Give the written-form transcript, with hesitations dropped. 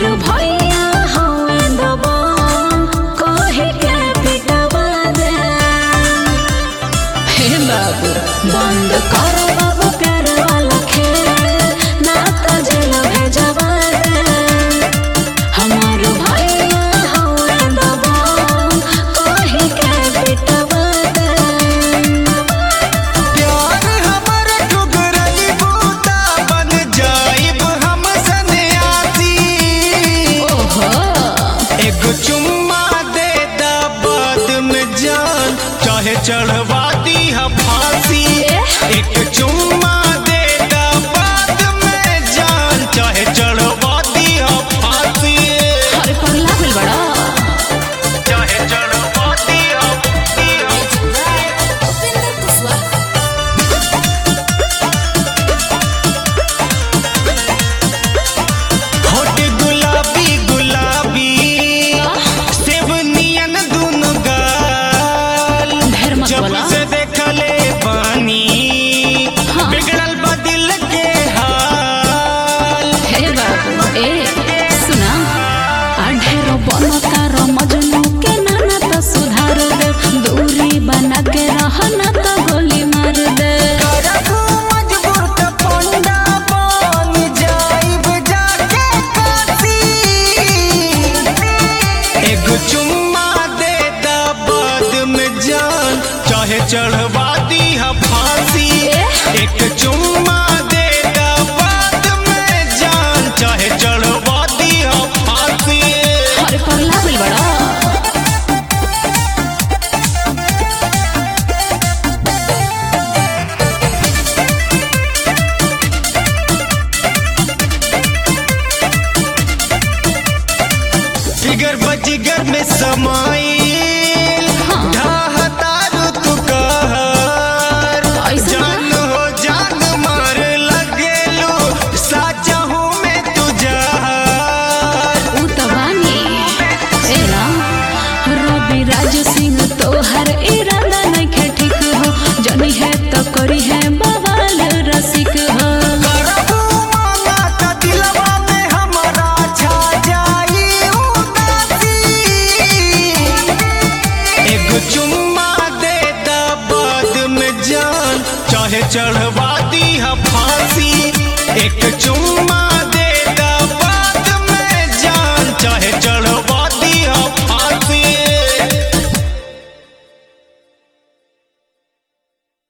भैया हमें दबा कहे के पिटवा दे। हे बाबू बंद कर बाबू प्यार वाला खेल, ना तो जेल भेजवा दे। हमार भैया हमें दबा कहे के पिटवा दे। प्यार हमर ठुकरई बूता बन जाइब हम सन्यासी। ओहो एगो चुम्मा दे दा बाद में जान, चाहे चढ़वा दी हा फांसी। एक चुम्मा दे दा बाद में जान, चाहे चढ़वा दी हा फांसी। अरे पगला बिल बड़ा चाहे चढ़वा दी हा होठ गुलाबी गुलाबी, सेब नियन दुनु गाल। ढेर मत जब बोला। से देखले पानी हाँ। बिगड़ल बा दिल के हाल। हे बाबू ए सुना ढेरो बनो तारो मजनू के नाना तो सुधार दे। दूरी बना के रहना तो गोली मार दे। करबू मजबूर त पंडा बन जाइब जाके काशी। एगो चुम्मा दे दा बाद में जान, चाहे चढ़वा दी हा फांसी। एक चुम्मा दे दा बाद में जान, चाहे चढ़वा दी हा फांसी। अरे पगला बिल बड़ा जिगर बजिगर में समाइल, हाँ। ढाहतारू तू कहर। ऐसा जान हो जान मार लगेलू, साचा हूँ मैं तू जहर। ऊ तो बानी ए ना रवि राज सिंह तोहर इरादा नहीं ठीक हो। जनी है तो करी है बवाल रसिक हो। करबू मांगा त दिलवा में हमरा छा जाई उदासी। एगो चुम्मा दे दा बाद में जान, चाहे चढ़वा दी हा फांसी। एक